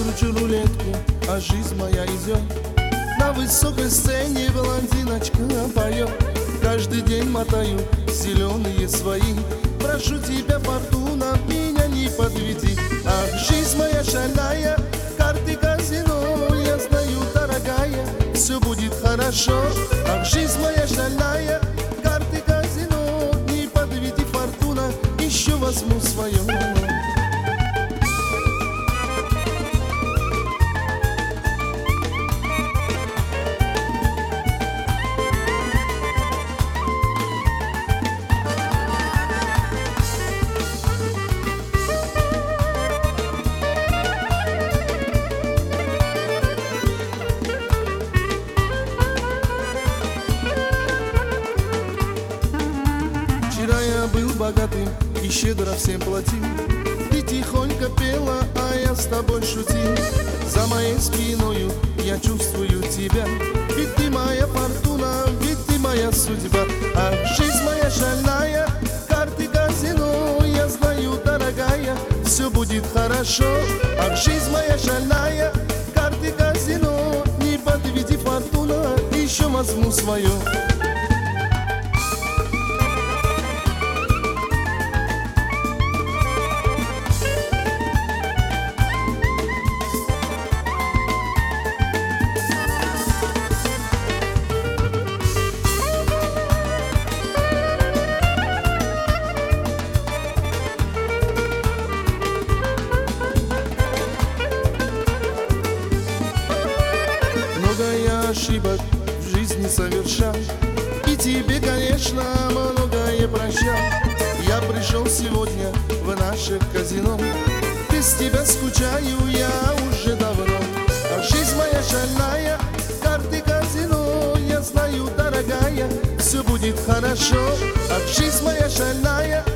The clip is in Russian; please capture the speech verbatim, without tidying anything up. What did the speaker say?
кручу рулетку, а жизнь моя идет. На высокой сцене блондиночка поет. Каждый день мотаю зеленые свои. Прошу тебя, фортуна, меня не подведи. Ах, жизнь моя шальная, карты казино. Я знаю, дорогая, все будет хорошо. Ах, жизнь моя шальная, карты казино. Не подведи, фортуна, еще возьму свое. Вчера я был богатым и щедро всем платил. Ты тихонько пела, а я с тобой шутил. За моей спиною я чувствую тебя. Ведь ты моя фортуна, ведь ты моя судьба. Ах, жизнь моя шальная, карты казино. Я знаю, дорогая, все будет хорошо. Ах, жизнь моя шальная, карты казино. Не подведи, фортуна, еще возьму свое. Много я ошибок в жизни совершал, и тебе, конечно, многое прощал. Я пришел сегодня в наше казино. Без тебя скучаю я уже давно. А жизнь моя шальная, карты казино. Я знаю, дорогая, все будет хорошо. А жизнь моя шальная,